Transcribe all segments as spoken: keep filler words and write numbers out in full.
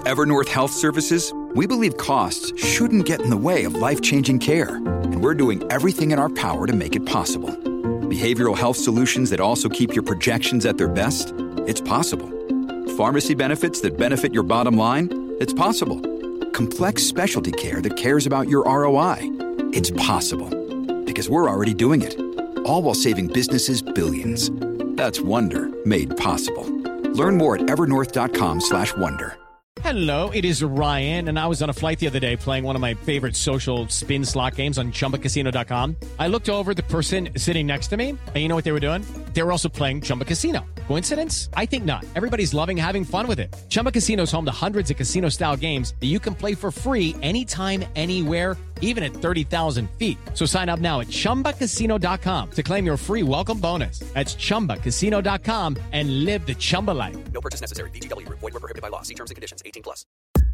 At Evernorth Health Services, we believe costs shouldn't get in the way of life-changing care, and we're doing everything in our power to make it possible. Behavioral health solutions that also keep your projections at their best? It's possible. Pharmacy benefits that benefit your bottom line? It's possible. Complex specialty care that cares about your R O I? It's possible. Because we're already doing it. All while saving businesses billions. That's Wonder made possible. Learn more at evernorth.com slash wonder. Hello, it is Ryan, and I was on a flight the other day playing one of my favorite social spin slot games on Chumba Casino dot com. I looked over at the person sitting next to me, and you know what they were doing? They were also playing Chumba Casino. Coincidence? I think not. Everybody's loving having fun with it. Chumba Casino is home to hundreds of casino-style games that you can play for free anytime, anywhere, even at thirty thousand feet. So sign up now at Chumba Casino dot com to claim your free welcome bonus. That's Chumba Casino dot com and live the Chumba life. No purchase necessary. V G W. Void where prohibited by law. See terms and conditions. eighteen plus.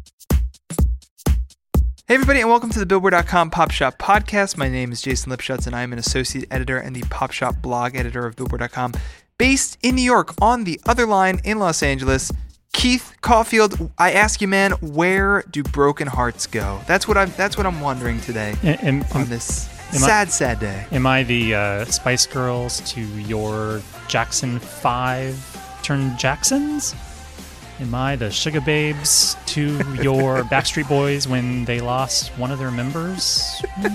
Hey everybody, and welcome to the Billboard dot com Pop Shop Podcast. My name is Jason Lipschutz, and I am an associate editor and the Pop Shop blog editor of Billboard dot com, based in New York. On the other line in Los Angeles, Keith Caulfield. I ask you, man, where do broken hearts go? That's what I'm. That's what I'm wondering today am, am, on this am sad, I, sad day. Am I the uh, Spice Girls to your Jackson Five turned Jacksons? Am I the Sugar Babes to your Backstreet Boys when they lost one of their members?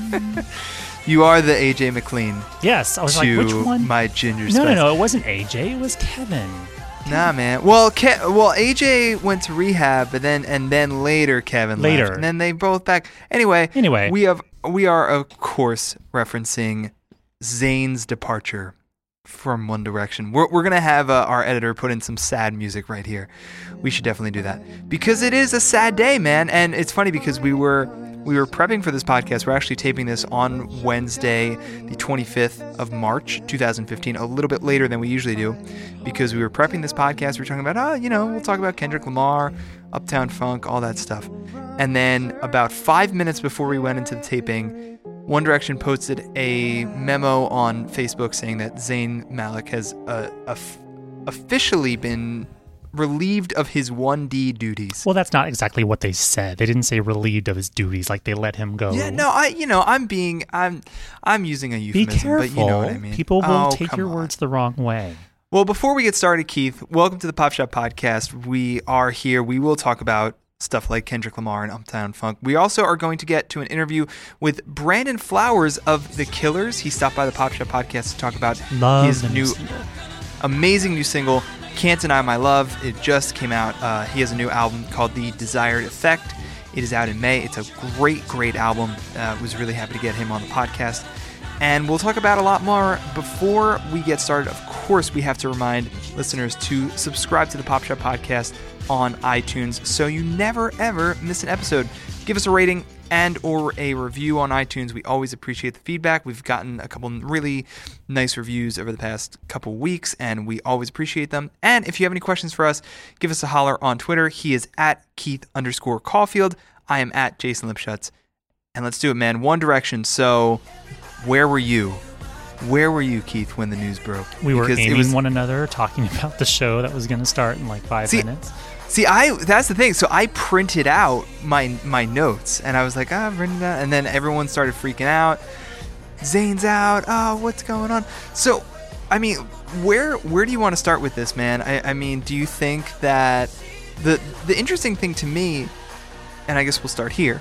You are the A J McLean. Yes, I was to like, which one? My Ginger no, Spice. No, no, it wasn't A J. It was Kevin. Nah, man. Well, Ke- well, A J went to rehab, but then and then later Kevin later, left, and then they both back. Anyway, anyway, we have we are of course referencing Zayn's departure from One Direction. We're we're gonna have uh, our editor put in some sad music right here. We should definitely do that because it is a sad day, man. And it's funny because we were we were prepping for this podcast. We're actually taping this on Wednesday, the twenty-fifth of March, two thousand fifteen, a little bit later than we usually do, because we were prepping this podcast. We were talking about, oh, you know, we'll talk about Kendrick Lamar, Uptown Funk, all that stuff. And then about five minutes before we went into the taping, One Direction posted a memo on Facebook saying that Zayn Malik has uh, of- officially been relieved of his one D duties. Well, that's not exactly what they said. They didn't say relieved of his duties, like they let him go. Yeah, no, I, you know, I'm being, I'm, I'm using a euphemism, Be careful. but you know what I mean. People will oh, take your on. words the wrong way. Well, before we get started, Keith, welcome to the Pop Shop Podcast. We are here. We will talk about stuff like Kendrick Lamar and Uptown Funk. We also are going to get to an interview with Brandon Flowers of The Killers. He stopped by the Pop Shop Podcast to talk about Love his the new, new amazing new single, Can't Deny My Love. It just came out. Uh, he has a new album called The Desired Effect. It is out in May. It's a great, great album. Uh, was really happy to get him on the podcast. And we'll talk about a lot more. Before we get started, of course, we have to remind listeners to subscribe to the Pop Shop Podcast on iTunes so you never, ever miss an episode. Give us a rating and or a review on iTunes. We always appreciate the feedback. We've gotten a couple really nice reviews over the past couple weeks, and we always appreciate them. And if you have any questions for us, give us a holler on Twitter. He is at Keith underscore Caulfield. I am at Jason Lipschutz. And let's do it, man. One Direction. So where were you? Where were you, Keith, when the news broke? We were Because it aiming was- one another, talking about the show that was going to start in like five See, minutes. See, I that's the thing. So I printed out my my notes, and I was like, ah, I've written that. And then everyone started freaking out. Zayn's out. Oh, what's going on? So, I mean, where where do you want to start with this, man? I, I mean, do you think that the the interesting thing to me, and I guess we'll start here,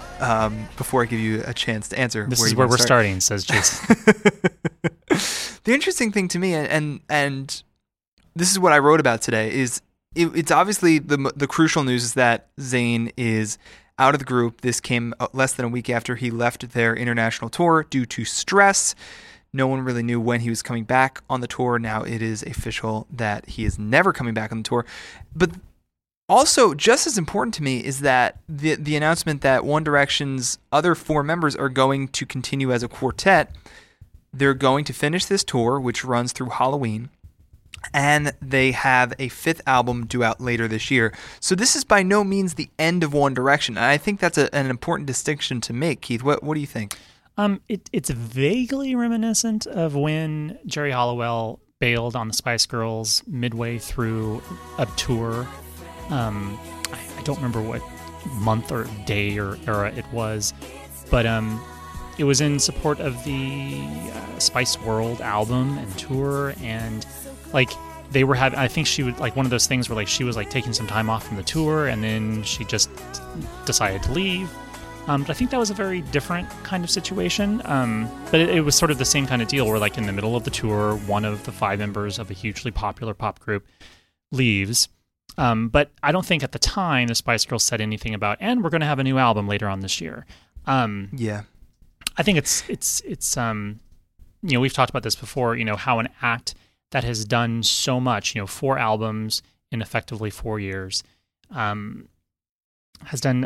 um, before I give you a chance to answer. This where is you where wanna we're start. starting, says Jason. The interesting thing to me, and, and and this is what I wrote about today, is it, it's obviously the the crucial news is that Zayn is out of the group. This came less than a week after he left their international tour due to stress. No one really knew when he was coming back on the tour. Now it is official that he is never coming back on the tour. But also, just as important to me is that the the announcement that One Direction's other four members are going to continue as a quartet. They're going to finish this tour, which runs through Halloween, and they have a fifth album due out later this year. So this is by no means the end of One Direction. And I think that's a, an important distinction to make, Keith. What what do you think? Um, it, it's vaguely reminiscent of when Jerry Halliwell bailed on the Spice Girls midway through a tour. Um, I, I I don't remember what month or day or era it was, but um, it was in support of the uh, Spice World album and tour, and like they were having, I think she would like one of those things where like she was like taking some time off from the tour, and then she just decided to leave. Um, but I think that was a very different kind of situation. Um, but it, it was sort of the same kind of deal where, like, in the middle of the tour, one of the five members of a hugely popular pop group leaves. Um, but I don't think at the time the Spice Girls said anything about, and we're going to have a new album later on this year. Um, yeah. I think it's, it's, it's, um, you know, we've talked about this before, you know, how an act that has done so much, you know, four albums in effectively four years, um, has done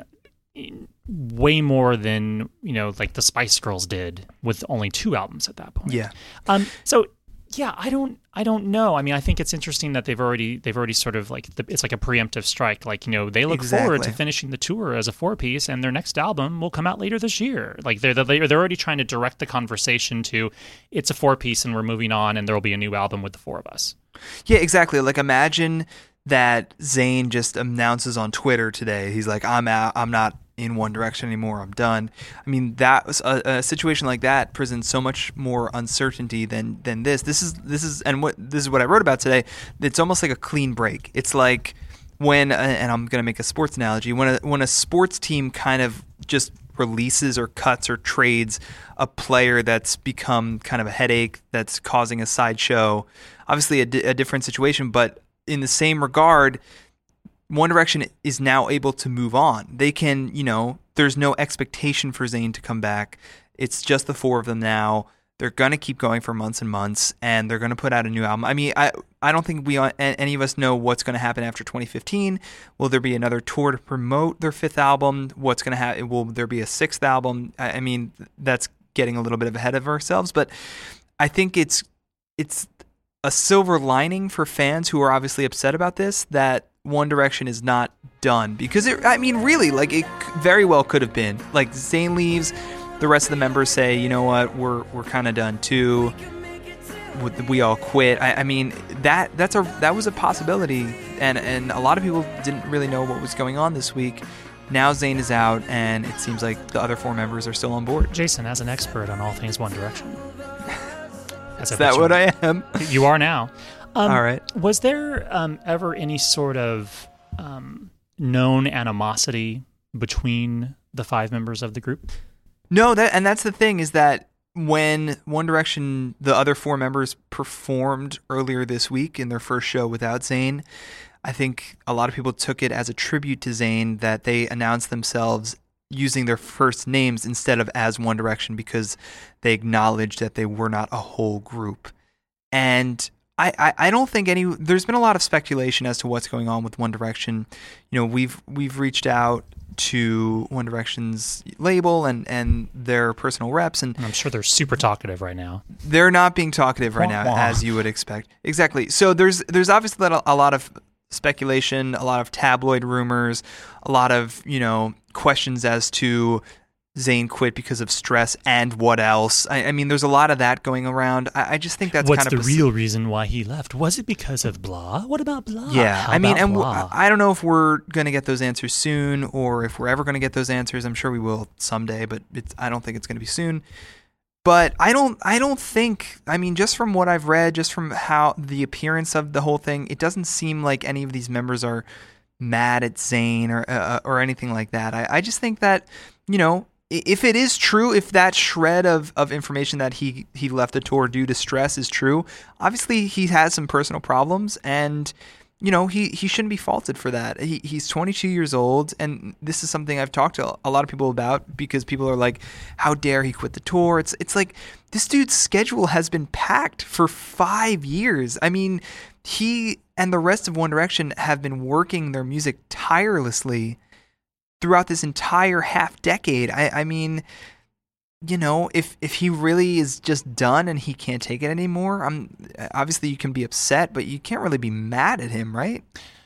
way more than, you know, like the Spice Girls did with only two albums at that point. Yeah. Um. So yeah, I don't, I don't know. I mean, I think it's interesting that they've already, they've already sort of like, the, it's like a preemptive strike. Like, you know, they look exactly. forward to finishing the tour as a four piece, and their next album will come out later this year. Like they're they're they're already trying to direct the conversation to, it's a four piece and we're moving on, and there will be a new album with the four of us. Yeah, exactly. Like imagine that Zayn just announces on Twitter today, he's like, I'm out, I'm not in One Direction anymore, I'm done. I mean, that was a, a situation like that presents so much more uncertainty than than this. This is this is and what this is what I wrote about today. It's almost like a clean break. It's like when, and I'm going to make a sports analogy, when a when a sports team kind of just releases or cuts or trades a player that's become kind of a headache, that's causing a sideshow. Obviously, a, di- a different situation, but in the same regard, One Direction is now able to move on. They can, you know, there's no expectation for Zayn to come back. It's just the four of them now. They're going to keep going for months and months, and they're going to put out a new album. I mean, I I don't think we any of us know what's going to happen after twenty fifteen. Will there be another tour to promote their fifth album? What's going to happen? Will there be a sixth album? I, I mean, that's getting a little bit ahead of ourselves, but I think it's it's a silver lining for fans who are obviously upset about this, that One Direction is not done, because it, I mean, really, like it very well could have been. Like Zayn leaves, the rest of the members say, you know what, we're we're kind of done too. We all quit. I, I mean, that that's a that was a possibility, and and a lot of people didn't really know what was going on this week. Now Zayn is out, and it seems like the other four members are still on board. Jason, as an expert on all things One Direction, is that what I am? You are now. Um, All right. Was there um, ever any sort of um, known animosity between the five members of the group? No, that and that's the thing, is that when One Direction, the other four members, performed earlier this week in their first show without Zayn, I think a lot of people took it as a tribute to Zayn that they announced themselves using their first names instead of as One Direction, because they acknowledged that they were not a whole group. And I, I, I don't think any. There's been a lot of speculation as to what's going on with One Direction. You know, we've we've reached out to One Direction's label and, and their personal reps, and I'm sure they're super talkative right now. They're not being talkative right wah, now, wah. as you would expect. Exactly. So there's there's obviously a lot of speculation, a lot of tabloid rumors, a lot of, you know, questions as to Zayn quit because of stress and what else. I, I mean, there's a lot of that going around. I, I just think that's What's kind of the real reason why he left? Was it because of blah? What about blah? Yeah, How I mean, about and blah? w- I don't know if we're going to get those answers soon, or if we're ever going to get those answers. I'm sure we will someday, but it's, I don't think it's going to be soon. But I don't I don't think, I mean, just from what I've read, just from how the appearance of the whole thing, it doesn't seem like any of these members are mad at Zayn or uh, or anything like that. I, I just think that, you know, if it is true, if that shred of, of information that he, he left the tour due to stress is true, obviously he has some personal problems, and, you know, he, he shouldn't be faulted for that. He he's twenty-two years old, and this is something I've talked to a lot of people about, because people are like, how dare he quit the tour? It's it's like, this dude's schedule has been packed for five years. I mean, he and the rest of One Direction have been working their music tirelessly throughout this entire half decade. I, I mean, you know, if if he really is just done and he can't take it anymore, I'm obviously you can be upset, but you can't really be mad at him, right?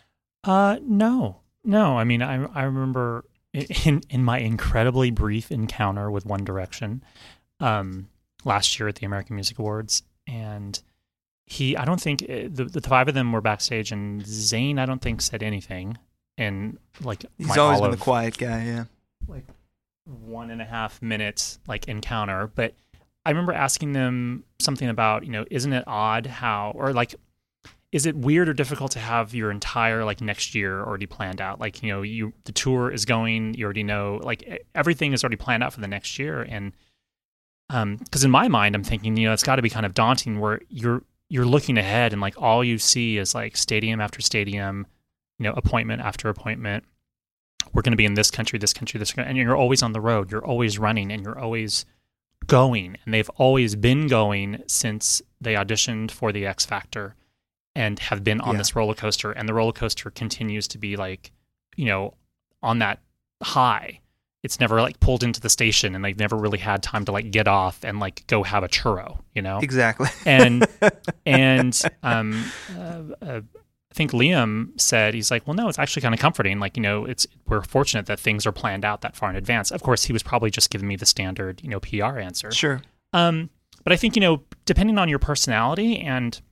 Uh, no, no. I mean, I I remember in in my incredibly brief encounter with One Direction, um, last year at the American Music Awards, and he, I don't think the the five of them were backstage, and Zayn, I don't think said anything. in like He's my always been olive, the quiet guy, yeah. like one and a half minutes like encounter. But I remember asking them something about, you know, isn't it odd how, or like, is it weird or difficult to have your entire like next year already planned out? Like, you know, you the tour is going, you already know, like everything is already planned out for the next year. And um, because in my mind, I'm thinking, you know, it's got to be kind of daunting where you're you're looking ahead and like all you see is like stadium after stadium, you know, appointment after appointment. We're going to be in this country, this country, this country, and you're always on the road. You're always running, and you're always going. And they've always been going since they auditioned for the X Factor, and have been on Yeah. this roller coaster. And the roller coaster continues to be like, you know, on that high. It's never like pulled into the station, and they've never really had time to like get off and like go have a churro, you know? Exactly. and and um, uh, uh, I think Liam said, he's like, well, no, it's actually kind of comforting. Like, you know, it's we're fortunate that things are planned out that far in advance. Of course, he was probably just giving me the standard, you know, P R answer. Sure. Um, but I think, you know, depending on your personality and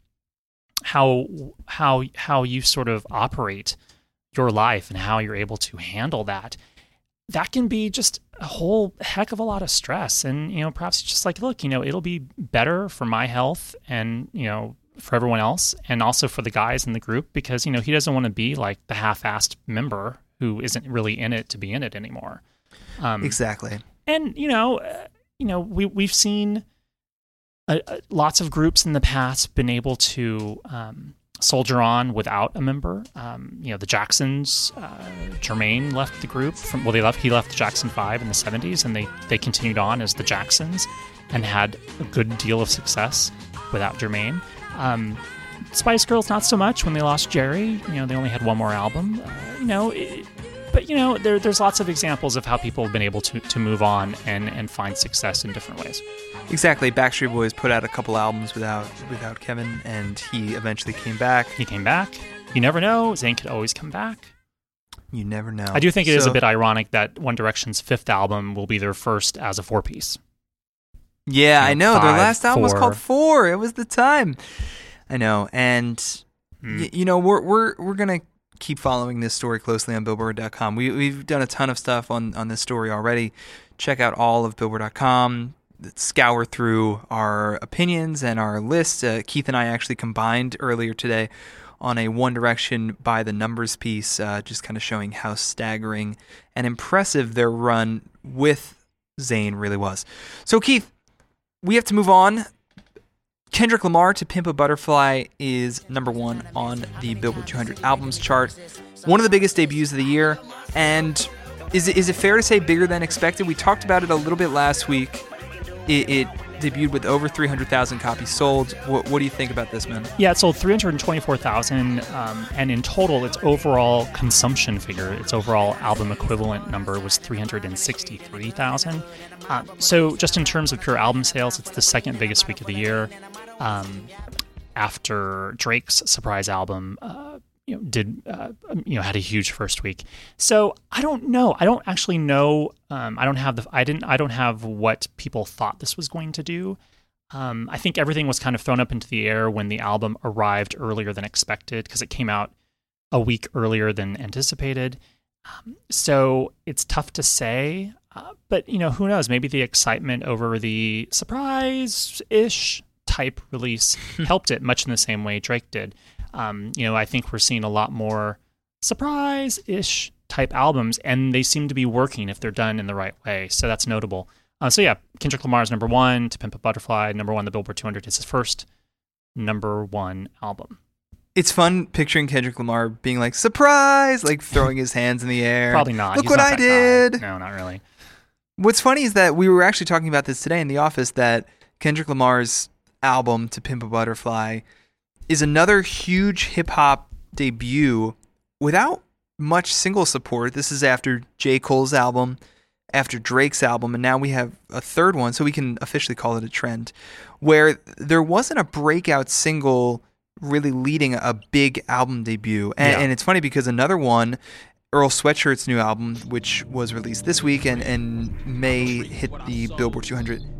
how how how you sort of operate your life and how you're able to handle that, that can be just a whole heck of a lot of stress. And, you know, perhaps it's just like, look, you know, it'll be better for my health and, you know, for everyone else, and also for the guys in the group, because, you know, he doesn't want to be like the half-assed member who isn't really in it to be in it anymore. Um, Exactly. and, you know, uh, you know, we, we've seen uh, uh, lots of groups in the past been able to um, soldier on without a member. Um, you know, the Jacksons, uh, Jermaine left the group from, well, they left, he left the Jackson Five in the seventies, and they, they continued on as the Jacksons and had a good deal of success without Jermaine. Um, Spice Girls, not so much when they lost Jerry. You know, they only had one more album. Uh, you know, it, but, you know, there, there's lots of examples of how people have been able to, to move on and, and find success in different ways. Exactly. Backstreet Boys put out a couple albums without without Kevin, and he eventually came back. He came back. You never know. Zayn could always come back. You never know. I do think it is So- a bit ironic that One Direction's fifth album will be their first as a four-piece. Yeah, you I know, know. Their five, last album was four. called Four. It was the time. I know. And, Mm. y- you know, we're we're we're going to keep following this story closely on Billboard dot com. We, we've done a ton of stuff on, on this story already. Check out all of Billboard dot com. Scour through our opinions and our list. Uh, Keith and I actually combined earlier today on a One Direction by the numbers piece, uh, just kind of showing how staggering and impressive their run with Zayn really was. So, Keith, we have to move on. Kendrick Lamar, To Pimp a Butterfly, is number one on the Billboard two hundred albums chart. One of the biggest debuts of the year. And is it, is it fair to say bigger than expected? We talked about it a little bit last week. It, it debuted with over three hundred thousand copies sold. What, what do you think about this, man? Yeah, it sold three hundred twenty-four thousand, um, and in total, its overall consumption figure, its overall album equivalent number was three hundred sixty-three thousand. Um, so just in terms of pure album sales, it's the second biggest week of the year, um, after Drake's surprise album, uh, you know, did uh, you know had a huge first week. So I don't know. I don't actually know. Um, I don't have the. I didn't. I don't have what people thought this was going to do. Um, I think everything was kind of thrown up into the air when the album arrived earlier than expected, because it came out a week earlier than anticipated. Um, so it's tough to say. Uh, but you know, who knows? Maybe the excitement over the surprise-ish type release helped it, much in the same way Drake did. Um, you know, I think we're seeing a lot more surprise-ish type albums, and they seem to be working if they're done in the right way. So that's notable. Uh, so yeah, Kendrick Lamar's number one, To Pimp a Butterfly, number one, the Billboard two hundred. It's his first number one album. It's fun picturing Kendrick Lamar being like, surprise, like throwing his hands in the air. Probably not. Look He's what not I that did. guy. No, not really. What's funny is that we were actually talking about this today in the office, that Kendrick Lamar's album, To Pimp a Butterfly, is another huge hip-hop debut without much single support. This is after J. Cole's album, after Drake's album, and now we have a third one, so we can officially call it a trend, where there wasn't a breakout single really leading a big album debut. And, Yeah. and it's funny because another one, Earl Sweatshirt's new album, which was released this week and, and may hit the Billboard two hundred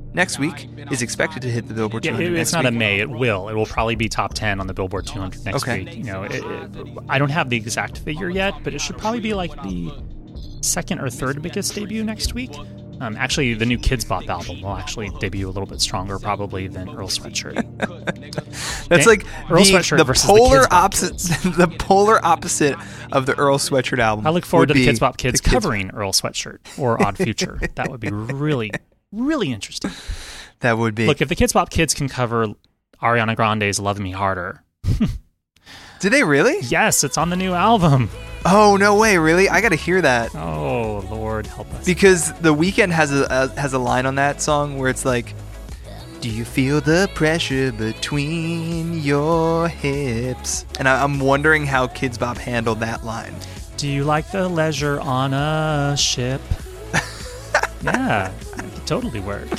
next week is expected to hit the Billboard two Yeah, hundred it, next it's not a week. May. It will. It will probably be top ten on the Billboard two hundred next Okay. week. You know, it, it, I don't have the exact figure yet, but it should probably be like the second or third biggest debut next week. Um, actually, the new Kids Bop album will actually debut a little bit stronger probably than Earl Sweatshirt. That's Okay? like Earl the, Sweatshirt the versus the polar Kids Bop opposite, Kids. the polar opposite of the Earl Sweatshirt album. I look forward would to the be Kids Bop Kids the Kids- covering Earl Sweatshirt or Odd Future. That would be really, really interesting. That would be. Look, if the Kids Bop Kids can cover Ariana Grande's Love Me Harder, Did they really? yes, it's on the new album. Oh no way! Really? I got to hear that Oh, Lord, help us. because The Weeknd has a, a has a line on that song where it's like, "Do you feel the pressure between your hips?" And I, I'm wondering how Kids Bop handled that line. Do you like the leisure on a ship? Yeah, it could totally work.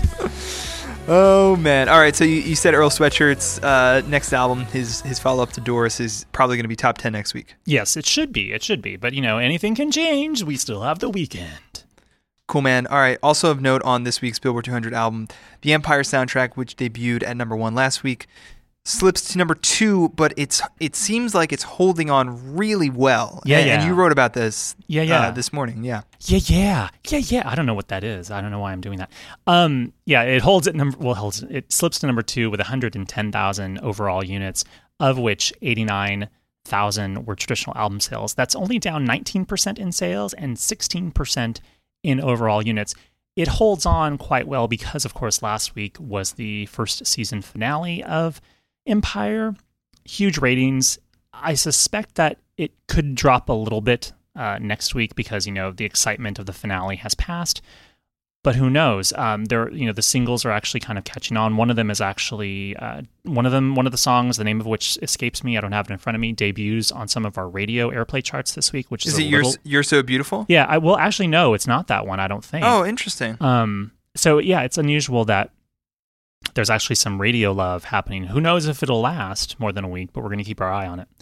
Oh man! All right, so you, you said Earl Sweatshirt's uh, next album, his his follow up to Doris, is probably going to be top ten next week. Yes, it should be. It should be. But, you know, anything can change. We still have the weekend. Cool, man. All right. Also of note on this week's Billboard two hundred album, the Empire soundtrack, which debuted at number one last week, slips to number two, but it's it seems like it's holding on really well. Yeah, and, yeah. And you wrote about this Yeah, yeah. Uh, this morning. Yeah. Yeah, yeah, yeah, yeah. I don't know what that is. I don't know why I'm doing that. Um, yeah, it holds at number. Well, holds it slips to number two with one hundred ten thousand overall units, of which eighty-nine thousand were traditional album sales. That's only down nineteen percent in sales and sixteen percent in overall units. It holds on quite well because, of course, last week was the first season finale of Empire. Huge ratings. I suspect that it could drop a little bit uh, next week because, you know, the excitement of the finale has passed. But who knows? Um, there, you know, the singles are actually kind of catching on. One of them is actually uh, one of them. One of the songs, the name of which escapes me, I don't have it in front of me, debuts on some of our radio airplay charts this week. Which is, Is a it You're, little, You're So Beautiful? yeah. I will actually no, it's not that one. I don't think. Oh, interesting. Um. So yeah, it's unusual that there's actually some radio love happening. Who knows if it'll last more than a week? But we're going to keep our eye on it.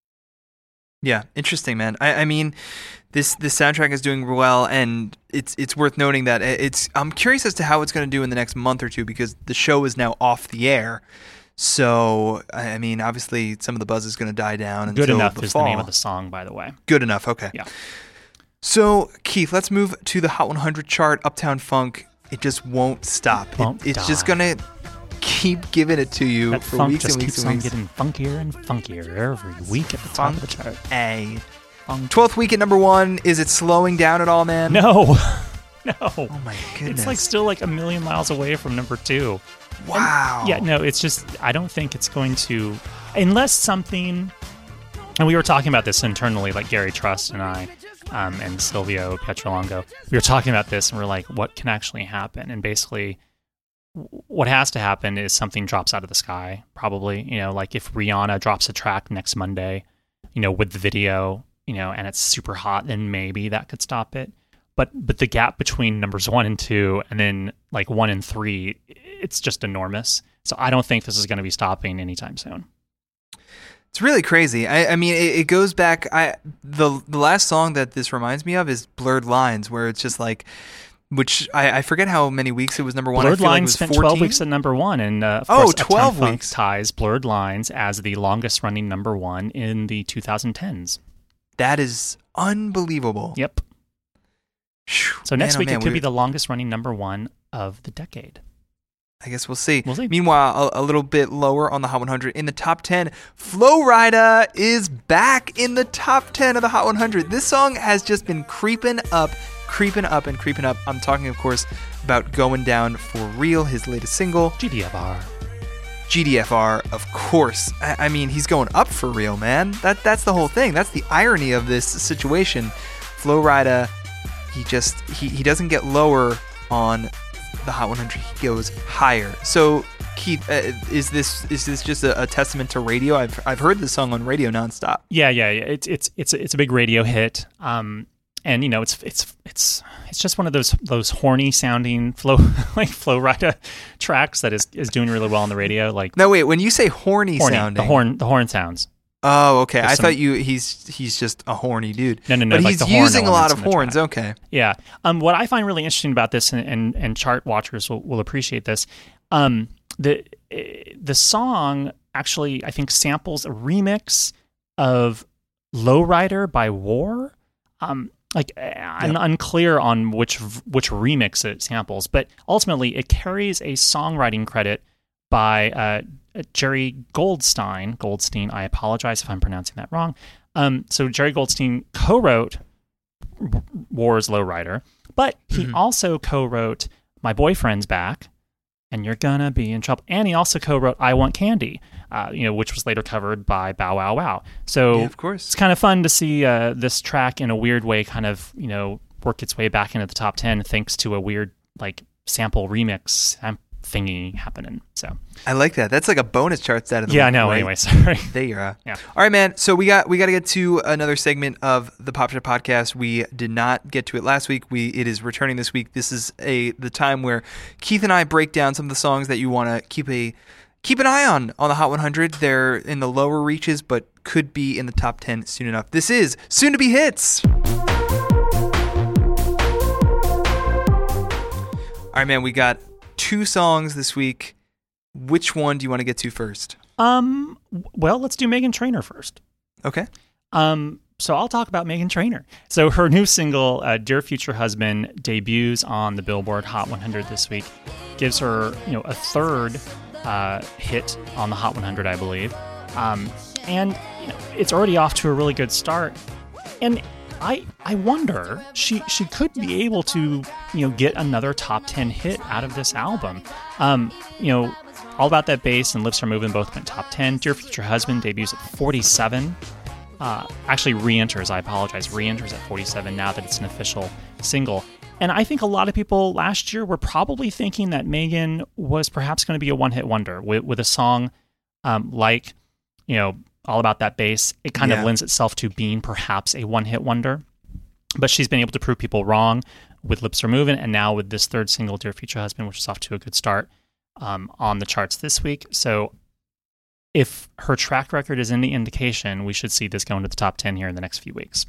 Yeah, interesting, man. I, I mean, this this soundtrack is doing well, and it's it's worth noting that it's. I'm curious as to how it's going to do in the next month or two because the show is now off the air. So, I mean, obviously, some of the buzz is going to die down until Good enough the is fall. the name of the song, by the way. Good enough. Okay. Yeah. So, Keith, let's move to the Hot one hundred chart. Uptown Funk. It just won't stop. Won't it, it's die. just gonna keep giving it to you That for funk weeks just and weeks keeps and on weeks. getting funkier and funkier every week at the top of the chart. A. Funk. twelfth week at number one. Is it slowing down at all, man? No, no. Oh my goodness. It's like still like a million miles away from number two. Wow. Yeah, no, it's just, I don't think it's going to, unless something, and we were talking about this internally, like Gary Trust and I, um, and Silvio Pietrolongo, we were talking about this and we're like, what can actually happen? And basically, w- what has to happen is something drops out of the sky, probably, you know, like if Rihanna drops a track next Monday, you know, with the video, you know, and it's super hot, then maybe that could stop it. But but the gap between numbers one and two, and then like one and three, it's just enormous. So I don't think this is going to be stopping anytime soon. It's really crazy. I, I mean, it, it goes back. I the the last song that this reminds me of is "Blurred Lines," where it's just like, which I, I forget how many weeks it was number one. I Blurred feel like it Lines was spent fourteen? twelve weeks at number one, and uh, of Oh, course, Uptown twelve Funk weeks. ties Blurred Lines as the longest running number one in the twenty tens. That is unbelievable. Yep. Phew. So next Man, oh week man, it could we- be the longest running number one of the decade. I guess we'll see. We'll see. Meanwhile, a, a little bit lower on the Hot one hundred in the top ten, Flo Rida is back in the top ten of the Hot one hundred. This song has just been creeping up, creeping up, and creeping up. I'm talking, of course, about Going Down for Real, his latest single. G D F R. G D F R, of course. I, I mean, he's going up for real, man. That That's the whole thing. That's the irony of this situation. Flo Rida, he just, he, he doesn't get lower on the Hot one hundred, he goes higher. So, Keith, uh, is this is this just a, a testament to radio? I've I've heard this song on radio nonstop. Yeah, yeah, yeah. It's it's it's it's a big radio hit. Um, and you know, it's it's it's it's just one of those those horny sounding flow like Flo Rida tracks that is is doing really well on the radio. Like No, wait, when you say horny, horny, sounding, the horn the horn sounds. Oh, okay. There's I some- thought you he's he's just a horny dude. No, no, no, But like he's the horn using a lot elements of in the horns. track. Okay. Yeah. Um, what I find really interesting about this, and, and, and chart watchers will, will appreciate this, um, the the song actually, I think, samples a remix of Lowrider by War. Um, like I'm Yep. unclear on which which remix it samples, but ultimately it carries a songwriting credit by uh, Jerry Goldstein. Goldstein, I apologize if I'm pronouncing that wrong. Um, so Jerry Goldstein co-wrote War's Lowrider, but he Mhm. also co-wrote My Boyfriend's Back, and You're Gonna Be in Trouble. And he also co-wrote I Want Candy, uh, you know, which was later covered by Bow Wow Wow. So Yeah, of course. it's kind of fun to see uh, this track in a weird way kind of, you know, work its way back into the top ten thanks to a weird, like, sample remix thingy happening. So I like that. That's like a bonus charts out of the yeah, I week, know. right? Anyway, sorry. There you are. Yeah. All right, man. So we got we got to get to another segment of the Pop Shop Podcast. We did not get to it last week. We it is returning this week. This is a the time where Keith and I break down some of the songs that you want to keep a keep an eye on on the Hot one hundred. They're in the lower reaches, but could be in the top ten soon enough. This is Soon to Be Hits. All right, man. We got two songs this week. Which one do you want to get to first? Um. Well, let's do Meghan Trainor first. Okay. Um. So I'll talk about Meghan Trainor. So her new single, uh, "Dear Future Husband," debuts on the Billboard Hot one hundred this week. Gives her, you know, a third uh, hit on the Hot one hundred, I believe. Um. And you know, it's already off to a really good start. And I I wonder she she could be able to, you know, get another top ten hit out of this album. Um. You know. All About That Bass and Lips Are Moving both went top ten. Dear Future Husband debuts at forty-seven. Uh, actually re-enters, I apologize, re-enters at forty-seven now that it's an official single. And I think a lot of people last year were probably thinking that Meghan was perhaps going to be a one-hit wonder with, with a song um, like, you know, All About That Bass. It kind Yeah. of lends itself to being perhaps a one-hit wonder. But she's been able to prove people wrong with Lips Are Moving, and now with this third single, Dear Future Husband, which is off to a good start. Um, on the charts this week. So if her track record is any indication, we should see this go into the top ten here in the next few weeks.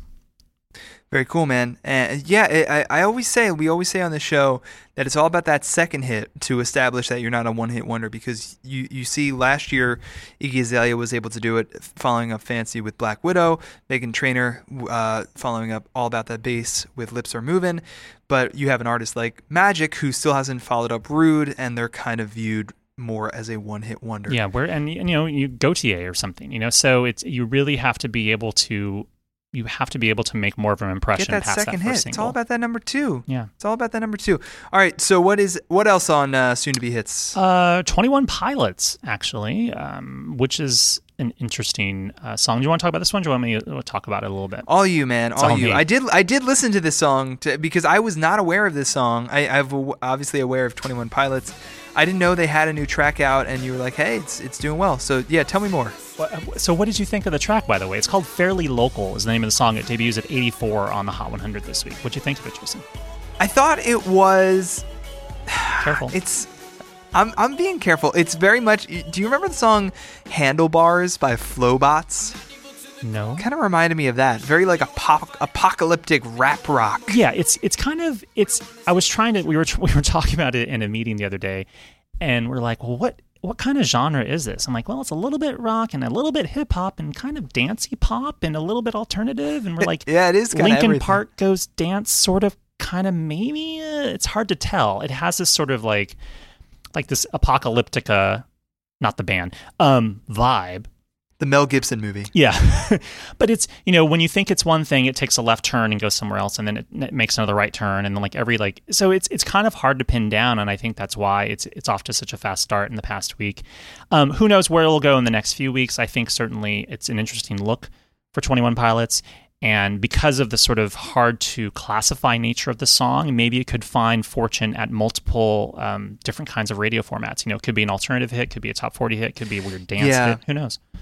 Very cool, man. And yeah, I, I always say, we always say on the show that it's all about that second hit to establish that you're not a one-hit wonder, because you, you see last year Iggy Azalea was able to do it following up Fancy with Black Widow, Meghan Trainor uh, following up All About That Bass with Lips Are Moving, but you have an artist like Magic who still hasn't followed up Rude, and they're kind of viewed more as a one-hit wonder. Yeah, where and you know, you Gautier or something, you know, so it's you really have to be able to you have to be able to make more of an impression Get that past second that hit. first It's single. all about that number two. Yeah. It's all about that number two. All right, so what is what else on uh, Soon to Be Hits? Uh, twenty-one Pilots, actually, um, which is an interesting uh, song. Do you want to talk about this one? Do you want me to talk about it a little bit? All you, man, all all you. me. I did, I did listen to this song to, because I was not aware of this song. I, I'm obviously aware of twenty-one Pilots. I didn't know they had a new track out, and you were like, "Hey, it's it's doing well." So yeah, tell me more. What, so what did you think of the track, by the way? It's called Fairly Local is the name of the song. It debuts at eighty-four on the Hot one hundred this week. What'd you think of it, Jason? I thought it was. Careful. It's. I'm I'm being careful. It's very much. Do you remember the song "Handlebars" by Flowbots? No. Kind of reminded me of that. Very like a pop, apocalyptic rap rock. Yeah, it's it's kind of it's. I was trying to. We were we were talking about it in a meeting the other day, and we're like, well, what what kind of genre is this? I'm like, well, it's a little bit rock and a little bit hip hop and kind of dancey pop and a little bit alternative. And we're like, Yeah, it is kinda Linkin everything. Park goes dance, sort of, kind of, maybe. Uh, it's hard to tell. It has this sort of like like this apocalyptica, not the band, um, vibe. The Mel Gibson movie. Yeah. But it's, you know, when you think it's one thing, it takes a left turn and goes somewhere else, and then it, it makes another right turn, and then like every like so it's it's kind of hard to pin down, and I think that's why it's it's off to such a fast start in the past week. Um, who knows where it'll go in the next few weeks? I think certainly it's an interesting look for twenty-one Pilots, and because of the sort of hard to classify nature of the song, maybe it could find fortune at multiple um, different kinds of radio formats. You know, it could be an alternative hit, could be a top forty hit, could be a weird dance Yeah. hit. Who knows?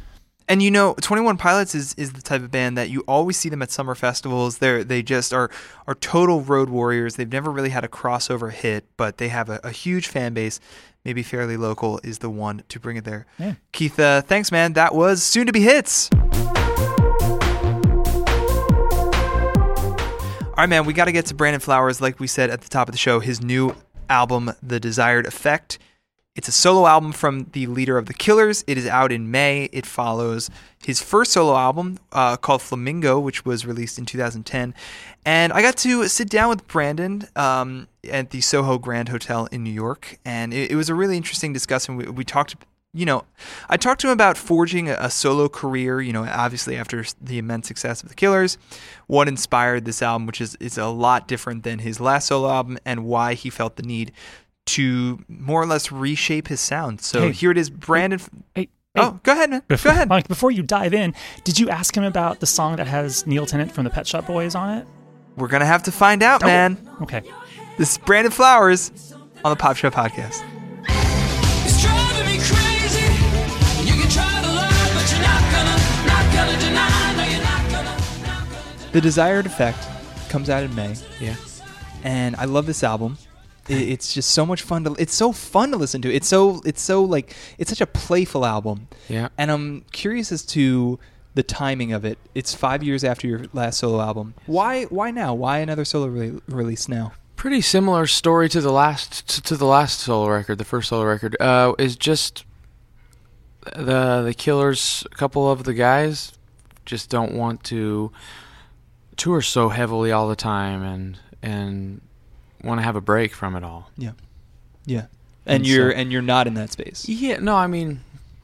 And you know, twenty-one Pilots is, is the type of band that you always see them at summer festivals. They're they just are are total road warriors. They've never really had a crossover hit, but they have a, a huge fan base. Maybe Fairly Local is the one to bring it there. Yeah. Keith, uh, thanks, man. That was Soon to Be Hits. All right, man, we got to get to Brandon Flowers. Like we said at the top of the show, his new album, The Desired Effect. It's a solo album from the leader of The Killers. It is out in May. It follows his first solo album uh, called Flamingo, which was released in two thousand ten. And I got to sit down with Brandon um, at the Soho Grand Hotel in New York, and it, it was a really interesting discussion. We, we talked, you know, I talked to him about forging a, a solo career, you know, obviously after the immense success of The Killers, what inspired this album, which is, is a lot different than his last solo album, and why he felt the need to more or less reshape his sound. So hey, here it is, Brandon. Hey, hey, oh, go ahead, man. Before, go ahead. Mike, before you dive in, did you ask him about the song that has Neil Tennant from the Pet Shop Boys on it? We're going to have to find out, oh, man. Okay. This is Brandon Flowers on the Pop Show Podcast. It's driving me crazy. You can try to lie, but you're not gonna, not gonna deny. No, you're not gonna, not gonna. The Desired Effect comes out in May. Yeah. And I love this album. It's just so much fun to it's so fun to listen to. It's so it's so like it's such a playful album. Yeah. And I'm curious as to the timing of it. It's five years after your last solo album. Why why now? Why another solo re- release now? Pretty similar story to the last to, to the last solo record, the first solo record. Uh, is just the the Killers. A couple of the guys just don't want to tour so heavily all the time, and and want to have a break from it all. Yeah. Yeah. And, And you're so- and you're not in that space. Yeah, no, I mean,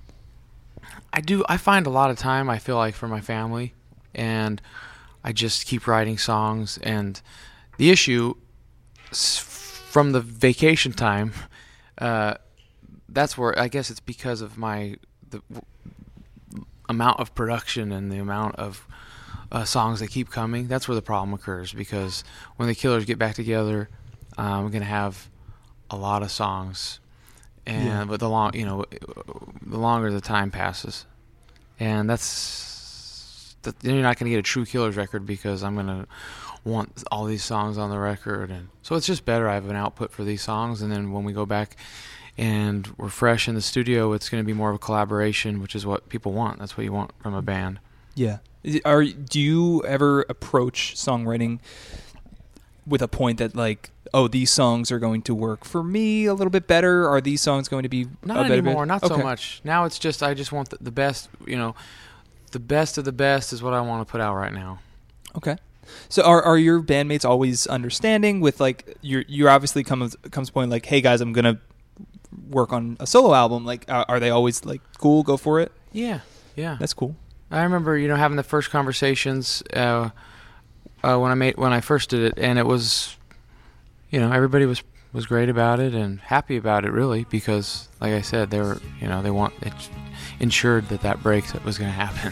I do. I find a lot of time, I feel like, for my family, and I just keep writing songs. And the issue s- from the vacation time, uh, that's where I guess it's because of my the w- amount of production and the amount of uh, songs that keep coming. That's where the problem occurs, because when the Killers get back together, um, we're gonna have a lot of songs. And Yeah. but the long, you know, the longer the time passes, and that's that, then you're not going to get a true Killers record, because I'm going to want all these songs on the record, and so it's just better I have an output for these songs, and then when we go back and we're fresh in the studio, it's going to be more of a collaboration, which is what people want. That's what you want from a band. Yeah. Is it- Are do you ever approach songwriting with a point that, like, oh, these songs are going to work for me a little bit better? Are these songs going to be Not a better anymore, bit? not so Okay. much. Now it's just I just want the, the best. You know, the best of the best is what I want to put out right now. Okay. So are are your bandmates always understanding with, like, you're you're obviously comes comes a point like, hey guys, I'm gonna work on a solo album. Like, are, are they always like, cool, go for it? Yeah, yeah. That's cool. I remember, you know, having the first conversations uh, uh, when I made when I first did it, and it was, you know, everybody was was great about it and happy about it, really, because, like I said, they were, you know, they want it ensured that that break was going to happen.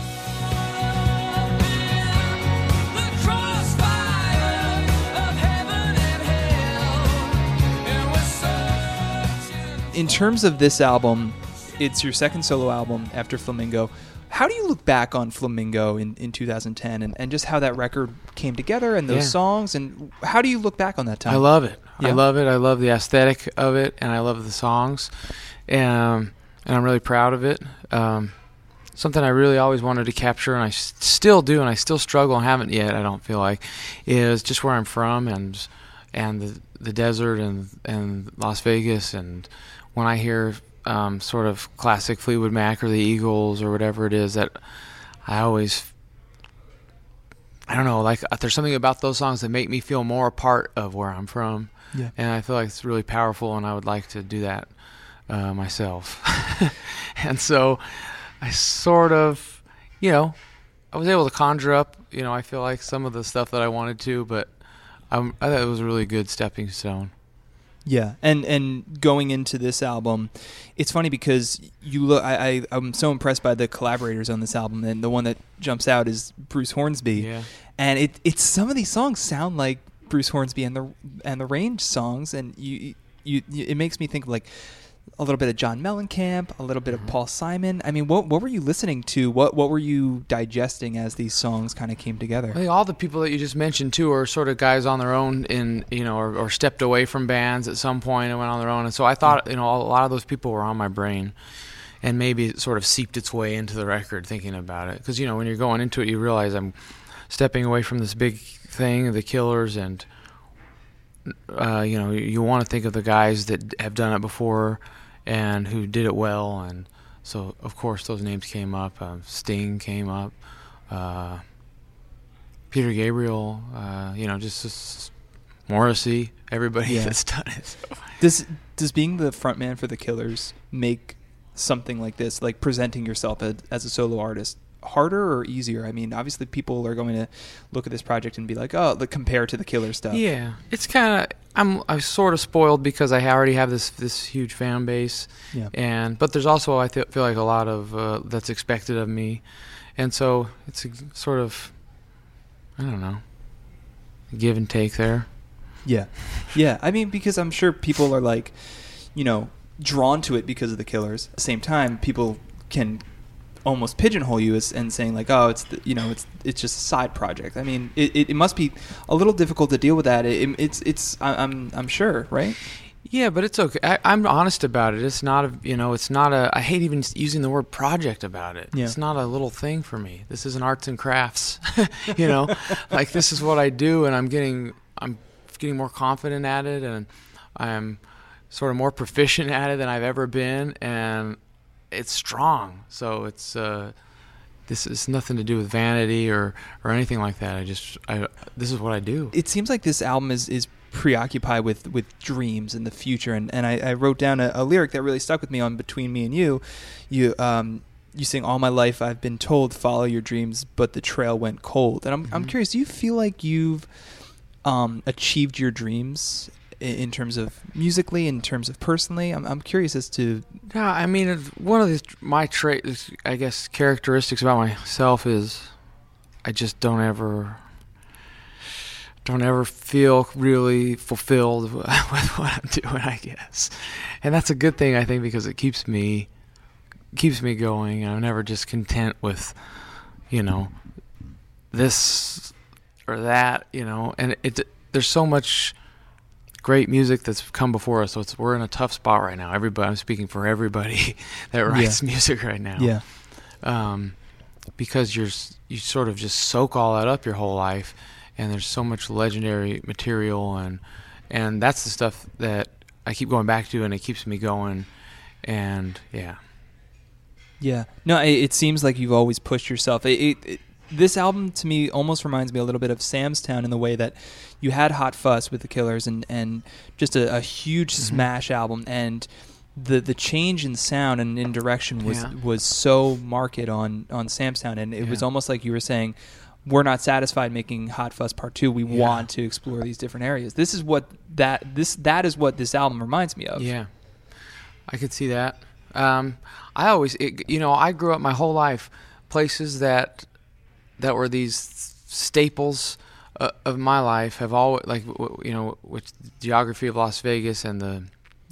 The crossfire of heaven and hell, and we're searching. In terms of this album, it's your second solo album after Flamingo. How do you look back on Flamingo in, in two thousand ten and, and just how that record came together and those Yeah. songs? And how do you look back on that time? I love it. Yeah. I love it. I love the aesthetic of it, and I love the songs, um, and I'm really proud of it. Um, something I really always wanted to capture, and I s- still do, and I still struggle and haven't yet, I don't feel like, is just where I'm from, and and the the desert, and and Las Vegas, and when I hear um, sort of classic Fleetwood Mac or the Eagles or whatever it is, that I always, I don't know, like there's something about those songs that make me feel more a part of where I'm from. Yeah. And I feel like it's really powerful, and I would like to do that uh, myself. And so I sort of, you know, I was able to conjure up, you know, I feel like some of the stuff that I wanted to, but I'm, I thought it was a really good stepping stone. Yeah, and and going into this album, it's funny because you look. I, I I'm so impressed by the collaborators on this album, and the one that jumps out is Bruce Hornsby. Yeah. And it it's some of these songs sound like Bruce Hornsby and the and the Range songs, and you you, you it makes me think of, like, a little bit of John Mellencamp, a little bit of Paul Simon. I mean, what what were you listening to? What what were you digesting as these songs kind of came together? I think all the people that you just mentioned too are sort of guys on their own, in you know, or, or stepped away from bands at some point and went on their own. And so I thought, you know, a lot of those people were on my brain, and maybe it sort of seeped its way into the record thinking about it. Because you know, when you're going into it, you realize I'm stepping away from this big thing, the Killers, and uh, you know, you want to think of the guys that have done it before and who did it well, and so of course those names came up. Um, Sting came up, uh, Peter Gabriel, uh, you know, just, just Morrissey, everybody Yeah. that's done it. So. Does does being the frontman for the Killers make something like this, like presenting yourself as, as a solo artist, harder or easier? I mean, obviously people are going to look at this project and be like, oh, like, compare to the Killer stuff. Yeah, it's kind of I'm I'm sort of spoiled because I already have this this huge fan base, Yeah. and but there's also I th- feel like a lot of uh, that's expected of me, and so it's a sort of I don't know give and take there. Yeah. Yeah. I mean, because I'm sure people are like, you know, drawn to it because of the Killers. At the same time, people can almost pigeonhole you as and saying like, oh, it's the, you know, it's it's just a side project. I mean, it, it, it must be a little difficult to deal with that. It, it's it's I- I'm I'm sure, right? Yeah, but it's okay. I, I'm honest about it. It's not a, you know, it's not a, I hate even using the word project about it. Yeah. It's not a little thing for me. This is an arts and crafts, you know, like this is what I do, and I'm getting, I'm getting more confident at it, and I'm sort of more proficient at it than I've ever been, and it's strong. So it's, uh, this is nothing to do with vanity or, or anything like that. I just, I, this is what I do. It seems like this album is, is preoccupied with, with dreams in the future, and, and I, I wrote down a, a lyric that really stuck with me on Between Me and You. You um you sing, all my life I've been told follow your dreams, but the trail went cold. And I'm Mm-hmm. I'm curious, do you feel like you've um achieved your dreams in, in terms of musically, in terms of personally? I'm I'm curious as to Yeah, I mean, it's one of the, my traits, I guess, characteristics about myself is I just don't ever, don't ever feel really fulfilled with what I'm doing, I guess. And that's a good thing, I think, because it keeps me, keeps me going. I'm never just content with, you know, this or that, you know. And it, it there's so much great music that's come before us, so it's we're in a tough spot right now. Everybody, I'm speaking for everybody that writes Yeah. music right now. yeah. Um, because you're s- you sort of just soak all that up your whole life, and there's so much legendary material, and and that's the stuff that I keep going back to, and it keeps me going. And yeah, Yeah. No, it, it seems like you've always pushed yourself. It, it, it, this album, to me, almost reminds me a little bit of Sam's Town in the way that you had Hot Fuss with the Killers and, and just a, a huge Mm-hmm. smash album. And the the change in sound and in direction was, Yeah. was so marked on, on Sam's Town. And it was Yeah. almost like you were saying, we're not satisfied making Hot Fuss Part Two. We Yeah. want to explore these different areas. This is what that this that is what this album reminds me of. yeah, I could see that. Um, I always, it, you know, I grew up my whole life places that that were these staples uh, of my life have always, like, w- w- you know, with the geography of Las Vegas and the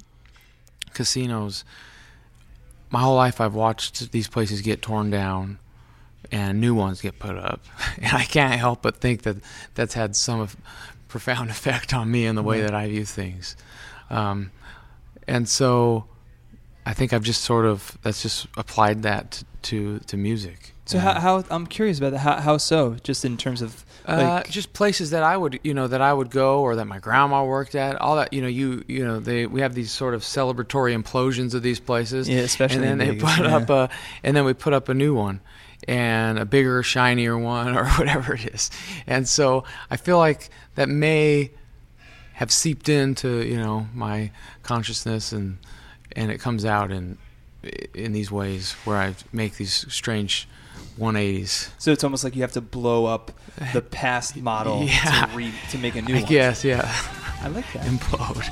casinos. My whole life I've watched these places get torn down and new ones get put up. And I can't help but think that that's had some of, profound effect on me in the way that I view things. Um, and so I think I've just sort of, that's just applied that to, to music. So Yeah. how, how I'm curious about that. How, how so? Just in terms of Uh, like, just places that I would, you know, that I would go, or that my grandma worked at. All that, you know, you, you know, they we have these sort of celebratory implosions of these places. Yeah, especially And then in they Vegas, put yeah. up a, and then we put up a new one, and a bigger, shinier one, or whatever it is. And so I feel like that may have seeped into, you know, my consciousness, and and it comes out in in these ways where I make these strange one eighties. so it's almost like you have to blow up the past model Yeah. to, re, to make a new I one. guess, yeah. I like that. Implode.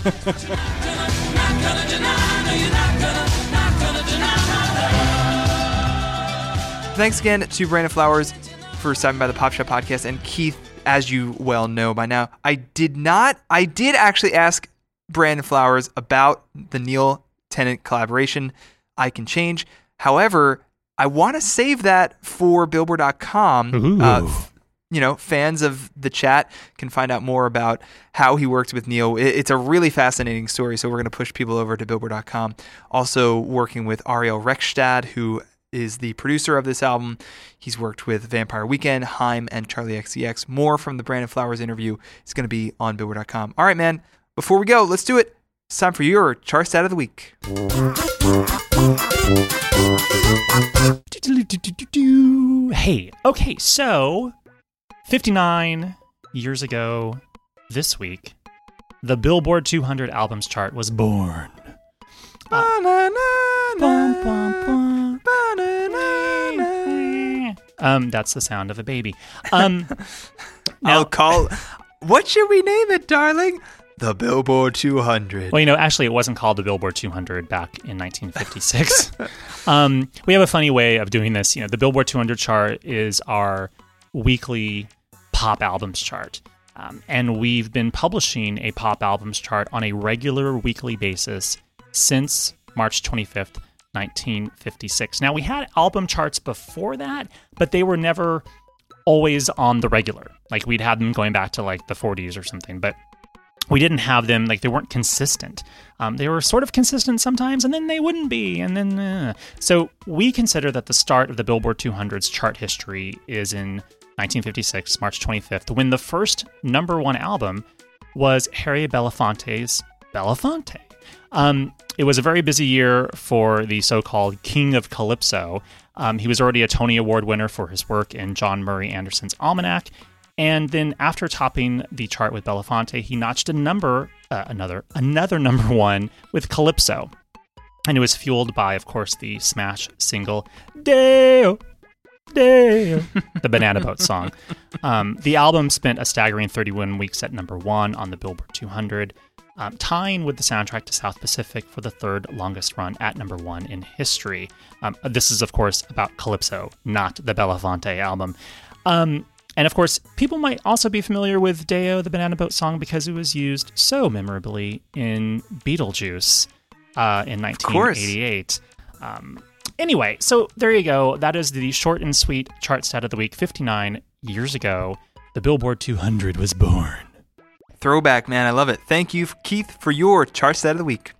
Thanks again to Brandon Flowers for stopping by the Pop Shop Podcast. And Keith, as you well know by now, I did not, I did actually ask Brandon Flowers about the Neil Tennant collaboration, I Can Change. However, I want to save that for Billboard dot com. Uh, f- you know, fans of the chat can find out more about how he worked with Neil. It, it's a really fascinating story, so we're going to push people over to Billboard dot com. Also working with Ariel Rekstad, who is the producer of this album. He's worked with Vampire Weekend, Haim, and Charlie X C X. More from the Brandon Flowers interview is going to be on Billboard dot com. All right, man, before we go, let's do it. It's time for your chart stat of the week. Hey, okay, so fifty-nine years ago this week, the Billboard two hundred albums chart was born. Uh, bum, bum, bum. Um, that's the sound of a baby. Um, now, I'll call. What should we name it, darling? The Billboard two hundred. Well, you know, actually, it wasn't called the Billboard two hundred back in nineteen fifty-six. um, we have a funny way of doing this. You know, the Billboard two hundred chart is our weekly pop albums chart. Um, and we've been publishing a pop albums chart on a regular weekly basis since March twenty-fifth, nineteen fifty-six. Now, we had album charts before that, but they were never always on the regular. Like, we'd had them going back to, like, the forties or something, but we didn't have them, like, they weren't consistent. Um, they were sort of consistent sometimes, and then they wouldn't be, and then... Uh. So we consider that the start of the Billboard two hundred's chart history is in nineteen fifty-six, March twenty-fifth, when the first number one album was Harry Belafonte's Belafonte. Um, it was a very busy year for the so-called King of Calypso. Um, he was already a Tony Award winner for his work in John Murray Anderson's Almanac. And then after topping the chart with Belafonte, he notched a number, uh, another, another number one with Calypso. And it was fueled by, of course, the smash single, Deo, Deo, the Banana Boat song. Um, the album spent a staggering thirty-one weeks at number one on the Billboard two hundred, um, tying with the soundtrack to South Pacific for the third longest run at number one in history. Um, this is, of course, about Calypso, not the Belafonte album. Um, and, of course, people might also be familiar with Deo, the Banana Boat song, because it was used so memorably in Beetlejuice uh, in nineteen eighty-eight. Um, anyway, so there you go. That is the short and sweet chart stat of the week. fifty-nine years ago, the Billboard two hundred was born. Throwback, man. I love it. Thank you, Keith, for your chart stat of the week.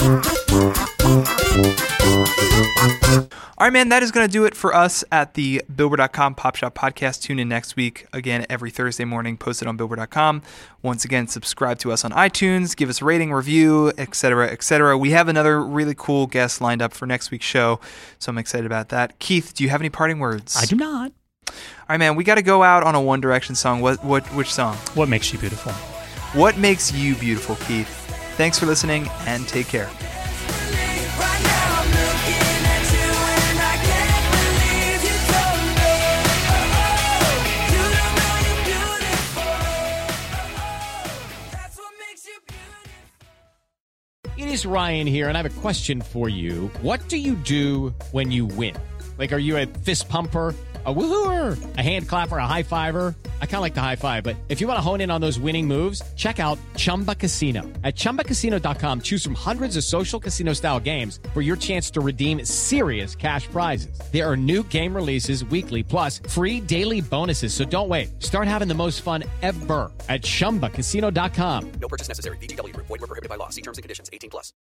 All right, man, that is going to do it for us at the Billboard dot com Pop Shop Podcast. Tune in next week, again, every Thursday morning, posted on Billboard dot com. Once again, subscribe to us on iTunes, give us a rating, review, et cetera, et cetera. We have another really cool guest lined up for next week's show, so I'm excited about that. Keith, do you have any parting words? I do not. All right, man, we got to go out on a One Direction song. What, what, which song? What makes you beautiful? What makes you beautiful, Keith? Thanks for listening, and take care. Right now I'm looking at you and I can't believe you told me. Oh, you don't know you're beautiful. Oh, that's what makes you beautiful. It is Ryan here, and I have a question for you. What do you do when you win? Like, are you a fist pumper, a woohooer, a hand clapper, a high fiver? I kind of like the high five, but if you want to hone in on those winning moves, check out Chumba Casino. At Chumba Casino dot com, choose from hundreds of social casino-style games for your chance to redeem serious cash prizes. There are new game releases weekly, plus free daily bonuses, so don't wait. Start having the most fun ever at Chumba Casino dot com. No purchase necessary. V G W Group. Void where prohibited by law. See terms and conditions. eighteen plus.